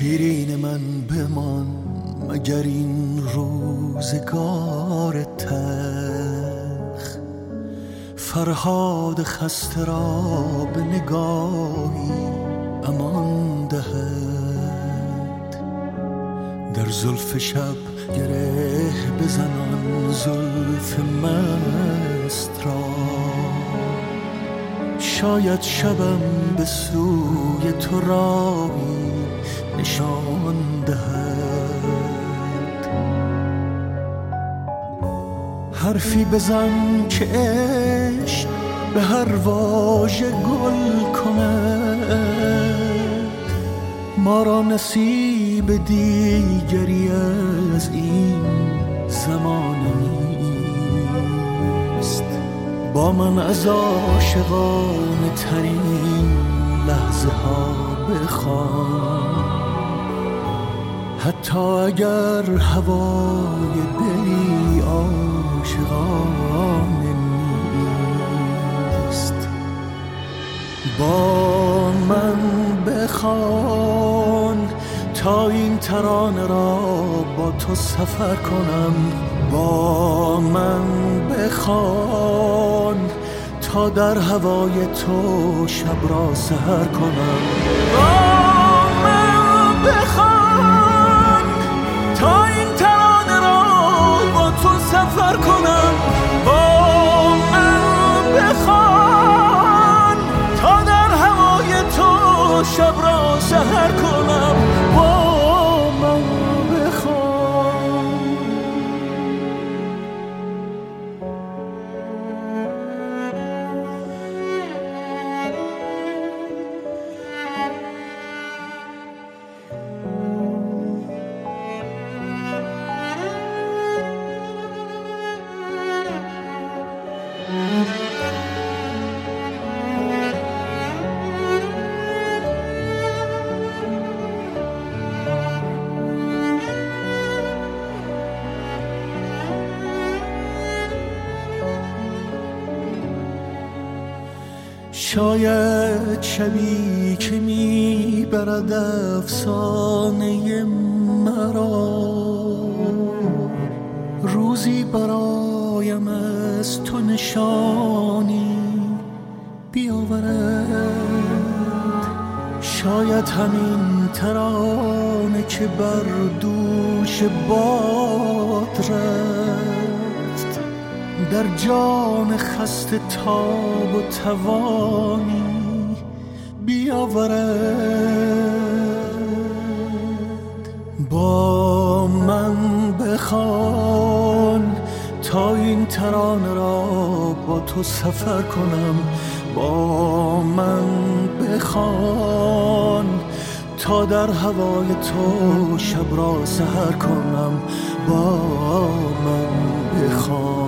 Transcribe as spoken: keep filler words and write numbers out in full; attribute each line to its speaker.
Speaker 1: شیرین من بمان مگر این روزگار تلخ، فرهاد خسته را به نگاهی امان دهد. در زلف شب گره بزنان زلف مست را، شاید شبم به سوی تو راهی نشان دهد. حرفی بزن که عشق به هر واژه گل کند، ما را نصیب دیگری از این زمانه نیست. با من از عاشقانه ترین لحظه ها بخوان، حتی اگر هوای دلی عاشقانه نیست. با من بخوان تا این ترانه را با تو سفر کنم. با من بخوان تا در هوای تو شب را سحر کنم. با من بخوان تا این ترانه را با تو سفر کنم. با من بخوان تا در هوای تو شب را سحر کنم. با من بخوان. شاید شبی که میبرد افسانه مرا، روزی برایم از تو نشانی بیاورد. شاید همین ترانه که بر دوش باد رفت، در جان خسته تاب و توانی بیاورد. با من بخوان تا این ترانه را با تو سفر کنم. با من بخوان تا در هوای تو شب را سحر کنم. با من بخوان.